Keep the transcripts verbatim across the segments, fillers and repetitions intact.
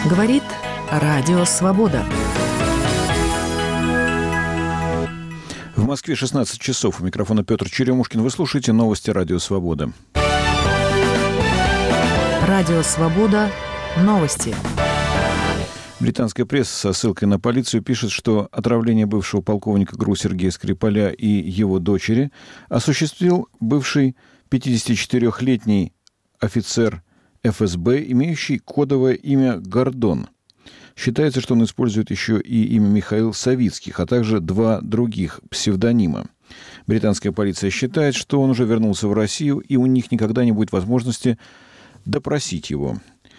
Говорит Радио Свобода. В Москве шестнадцать часов. У микрофона Петр Черемушкин. Вы слушаете новости Радио Свобода. Радио Свобода. Новости. Британская пресса со ссылкой на полицию пишет, что отравление бывшего полковника ГРУ Сергея Скрипаля и его дочери осуществил бывший пятидесятичетырёхлетний офицер эф эс бэ, имеющий кодовое имя Гордон. Считается, что он использует еще и имя Михаил Савицких, а также два других псевдонима. Британская полиция считает, что он уже вернулся в Россию, и у них никогда не будет возможности допросить его.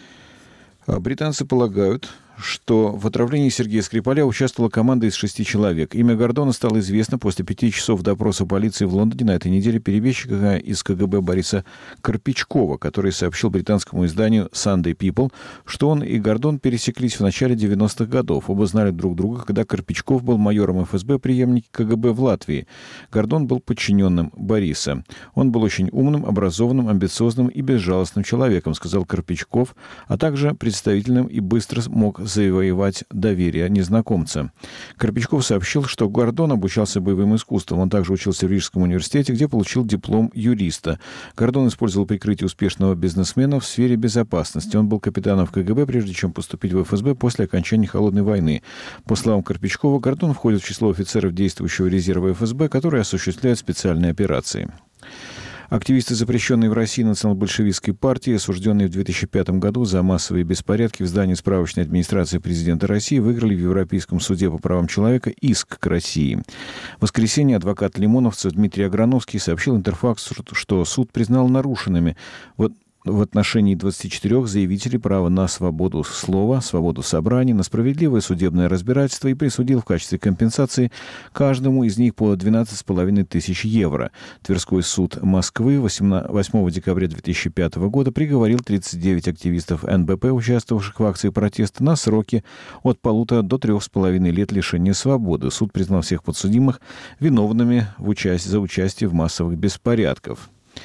Британцы полагают, что в отравлении Сергея Скрипаля участвовала команда из шести человек. Имя Гордона стало известно после пяти часов допроса полиции в Лондоне на этой неделе перебежчика из ка гэ бэ Бориса Карпичкова, который сообщил британскому изданию Sunday People, что он и Гордон пересеклись в начале девяностых годов. Оба знали друг друга, когда Карпичков был майором эф эс бэ, преемник ка гэ бэ в Латвии. Гордон был подчиненным Бориса. Он был очень умным, образованным, амбициозным и безжалостным человеком, сказал Карпичков, а также представительным и быстро мог завоевать доверие незнакомца. Карпичков сообщил, что Гордон обучался боевым искусствам. Он также учился в Рижском университете, где получил диплом юриста. Гордон использовал прикрытие успешного бизнесмена в сфере безопасности. Он был капитаном в ка гэ бэ, прежде чем поступить в эф эс бэ после окончания Холодной войны. По словам Карпичкова, Гордон входит в число офицеров действующего резерва эф эс бэ, которые осуществляют специальные операции. Активисты, запрещенные в России национал-большевистской партии, осужденные в две тысячи пятом году за массовые беспорядки в здании справочной администрации президента России, выиграли в Европейском суде по правам человека иск к России. В воскресенье адвокат лимоновцев Дмитрий Аграновский сообщил Интерфаксу, что суд признал нарушенными вот в отношении двадцати четырёх заявителей право на свободу слова, свободу собраний, на справедливое судебное разбирательство и присудил в качестве компенсации каждому из них по двенадцать с половиной тысяч евро. Тверской суд Москвы восьмого декабря две тысячи пятого года приговорил тридцать девять активистов эн бэ пэ, участвовавших в акции протеста, на сроки от полутора до трех с половиной лет лишения свободы. Суд признал всех подсудимых виновными в участии, за участие в массовых беспорядках.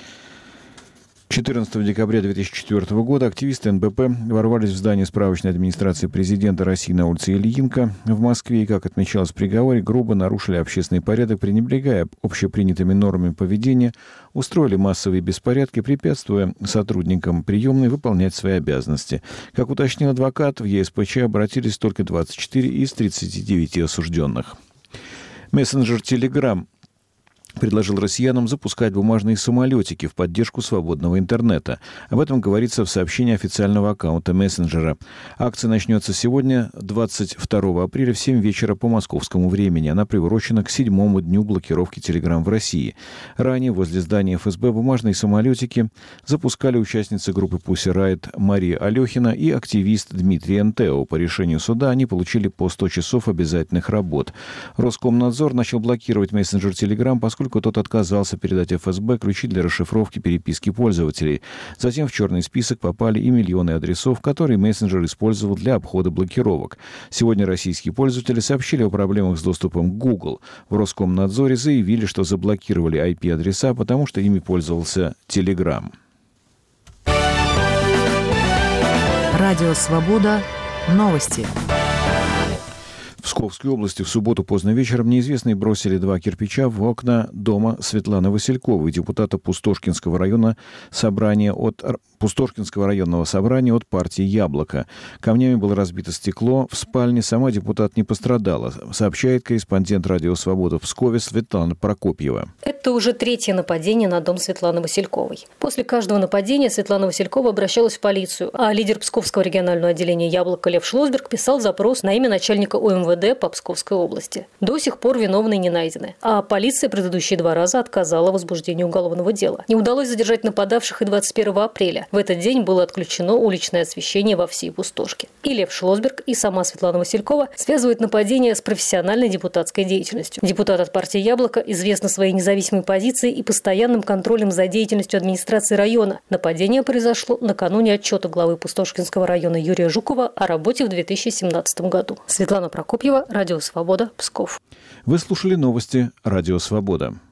четырнадцатого декабря две тысячи четвёртого года активисты эн бэ пэ ворвались в здание справочной администрации президента России на улице Ильинка в Москве и, как отмечалось в приговоре, грубо нарушили общественный порядок, пренебрегая общепринятыми нормами поведения, устроили массовые беспорядки, препятствуя сотрудникам приемной выполнять свои обязанности. Как уточнил адвокат, в е эс пэ че обратились только двадцать четыре из тридцати девяти осужденных. Мессенджер Telegram предложил россиянам запускать бумажные самолетики в поддержку свободного интернета. Об этом говорится в сообщении официального аккаунта мессенджера. Акция начнется сегодня, двадцать второго апреля, в семь вечера по московскому времени. Она приурочена к седьмому дню блокировки Telegram в России. Ранее возле здания эф эс бэ бумажные самолетики запускали участницы группы Pussy Riot Мария Алехина и активист Дмитрий Энтео. По решению суда они получили по сто часов обязательных работ. Роскомнадзор начал блокировать мессенджер Telegram, поскольку поскольку тот отказался передать эф эс бэ ключи для расшифровки переписки пользователей. Затем в черный список попали и миллионы адресов, которые мессенджер использовал для обхода блокировок. Сегодня российские пользователи сообщили о проблемах с доступом к Google. В Роскомнадзоре заявили, что заблокировали ай пи-адреса, потому что ими пользовался Telegram. Радио Свобода. Новости. В Псковской области в субботу поздно вечером неизвестные бросили два кирпича в окна дома Светланы Васильковой, депутата Пустошкинского района собрания от Пустошкинского районного собрания от партии «Яблоко». Камнями было разбито стекло. В спальне сама депутат не пострадала, сообщает корреспондент «Радио Свобода» в Пскове Светлана Прокопьева. Это уже третье нападение на дом Светланы Васильковой. После каждого нападения Светлана Василькова обращалась в полицию, а лидер Псковского регионального отделения «Яблоко» Лев Шлосберг писал запрос на имя начальника о эм вэ дэ по Псковской области. До сих пор виновные не найдены, а полиция предыдущие два раза отказала в возбуждении уголовного дела. Не удалось задержать нападавших и двадцать первого апреля. В этот день было отключено уличное освещение во всей Пустошке. И Лев Шлосберг, и сама Светлана Василькова связывают нападение с профессиональной депутатской деятельностью. Депутат от партии «Яблоко» известна своей независимой позицией и постоянным контролем за деятельностью администрации района. Нападение произошло накануне отчета главы Пустошкинского района Юрия Жукова о работе в две тысячи семнадцатом году. Светлана Прокопьева, Радио Свобода, Псков. Вы слушали новости Радио Свобода.